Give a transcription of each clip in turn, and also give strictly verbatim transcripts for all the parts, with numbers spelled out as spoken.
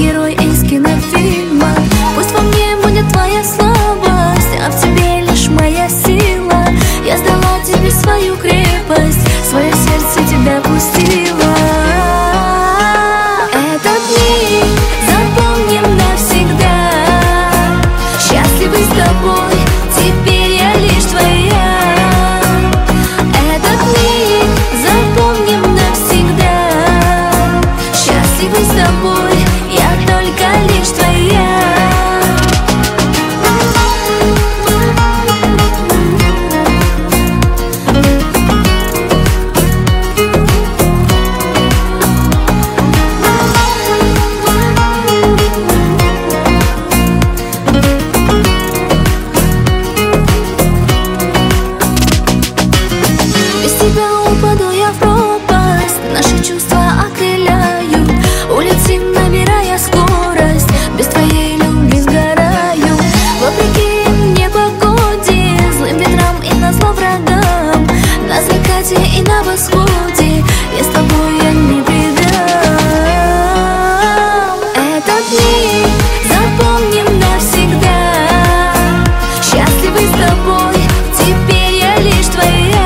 герой из кинофильма. Пусть во мне будет твоя слабость, а в тебе лишь моя сила. Я сдала тебе свою крепость, свое сердце тебя пустила. Этот миг запомним навсегда. Счастливый с тобой, теперь я лишь твоя. Этот миг запомним навсегда. Счастливый с тобой, я только лишь твоя. Упаду я в пропасть, наши чувства окрыляют. Улетим, набирая скорость, без твоей любви сгораю. Вопреки непогоде, злым ветрам и назло врагам, на закате и на восходе я с тобой, я не предам. Этот миг запомним навсегда. Счастливый с тобой, теперь я лишь твоя.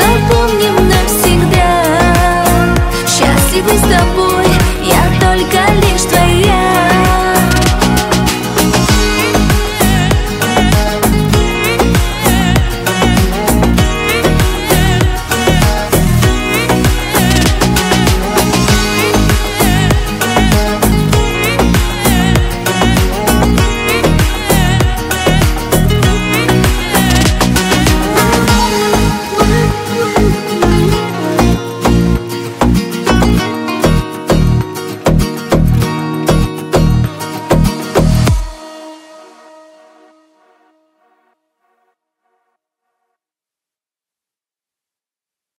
Запомним навсегда. Счастливый с тобой, я только